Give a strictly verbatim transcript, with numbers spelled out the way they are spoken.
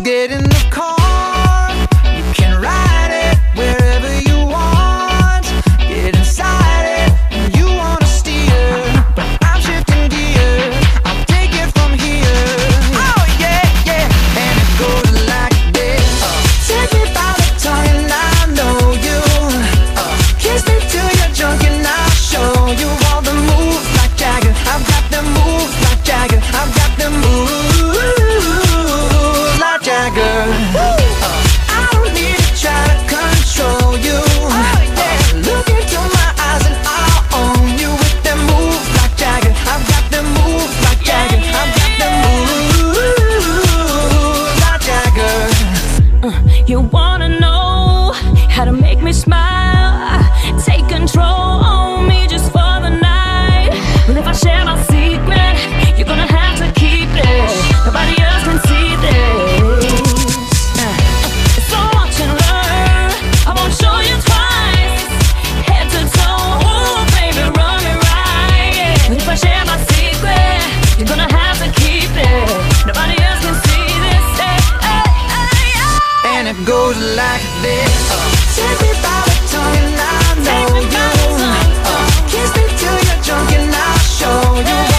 get in the car, you can ride it wherever you want. Get inside it when you wanna steer, but I'm shifting gears, I'll take it from here. Oh yeah, yeah, and it goes like this. uh, Take me by the tongue and I know you. uh, Kiss me till you're drunk and I'll show you all the moves like Jagger. I've got the moves like Jagger. I've got the moves like Jagger. uh, I don't need to try to control you. Oh, yeah. uh, Look into my eyes and I'll own you with them moves like Jagger. I've got the moves like Jagger. I've got the moves like Jagger. Uh, you wanna know how to make me smile? Take control on me just for the night. Well, if I share my secret, you're gonna have to keep it. Nobody else can see this. Uh, so watch and learn. I won't show you twice. Head to toe, ooh, baby, run me right. But if I share my secret, you're gonna have to keep it. Nobody else can see this. Hey, hey, hey, hey. And it goes like this. uh, Take me by the tongue and I know you. uh, Kiss me till you're drunk and I'll show you